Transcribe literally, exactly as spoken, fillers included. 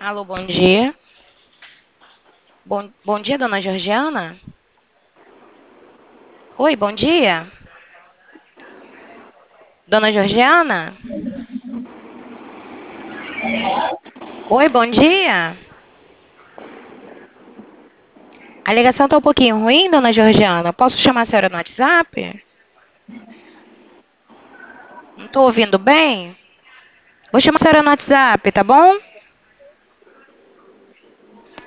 Alô, bom dia. Bom, bom dia, dona Georgiana. Oi, bom dia. Dona Georgiana? Oi, bom dia. A ligação tá um pouquinho ruim, dona Georgiana. Posso chamar a senhora no WhatsApp? Não tô ouvindo bem? Vou chamar a senhora no WhatsApp, tá bom?